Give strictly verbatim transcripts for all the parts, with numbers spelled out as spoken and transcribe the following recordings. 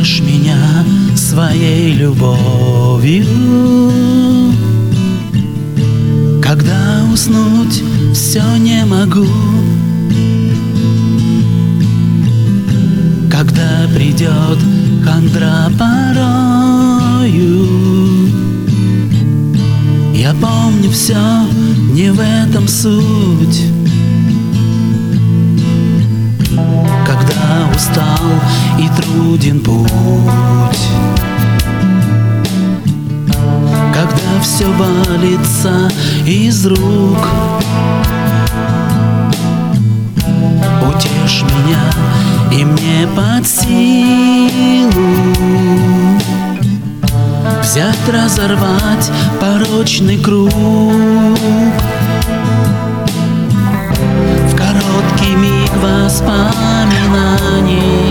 Утешь меня своей любовью, когда уснуть все не могу, когда придет хандра порою. Я помню все, не в этом суть. Когда устал и труден путь, когда все валится из рук, утешь меня, и мне под силу взять, разорвать порочный круг. В короткий миг воспоминаний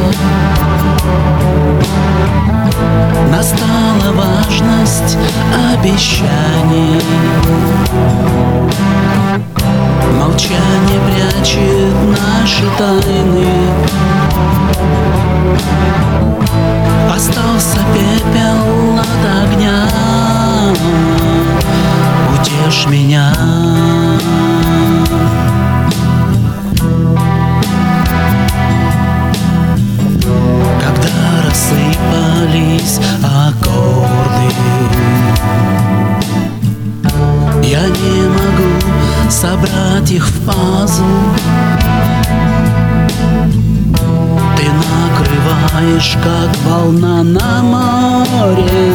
настала важность обещаний. Молчание прячет наши тайны. Остался пепел от огня. Утешь меня. Когда рассыпались аккорды, я не могу собрать их в пазл. Ты накрываешь, как волна на море.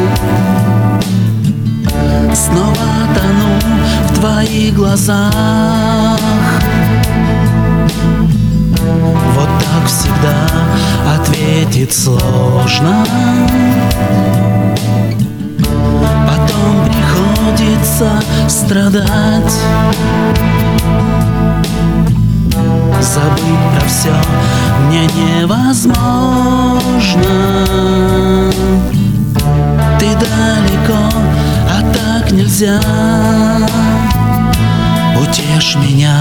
Снова тону в твоих глазах. Вот так всегда ответить сложно. Потом приходится страдать. Забыть про все мне невозможно. Ты далеко, а так нельзя. Утешь меня.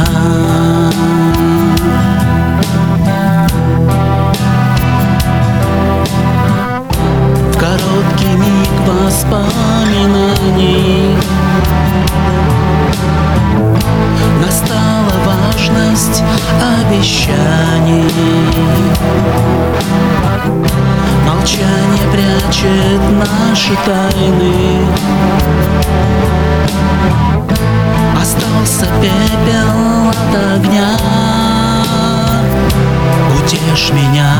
В короткий миг воспоминаний настала важность обещаний. Молчание прячет наши тайны. Остался пепел от огня. Утешь меня.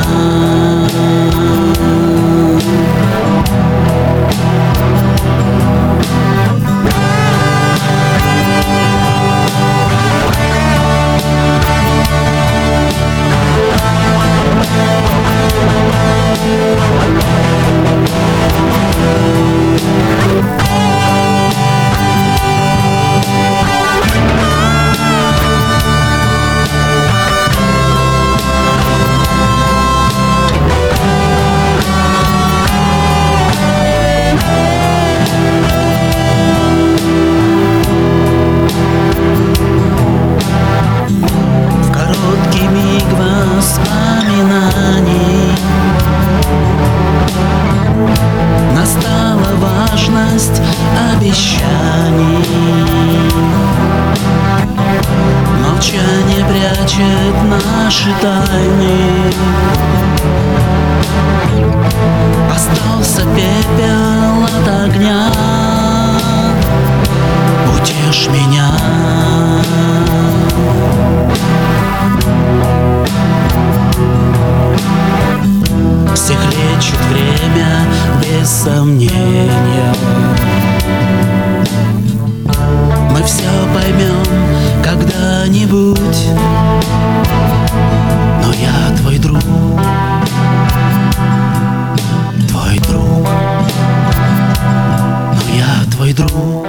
Воспоминаний настала важность обещаний. Молчание прячет наши тайны. Остался пепел от огня. Утешь меня. Всех лечит время без сомнения. Мы все поймем когда-нибудь. Но я твой друг, твой друг. Но я твой друг.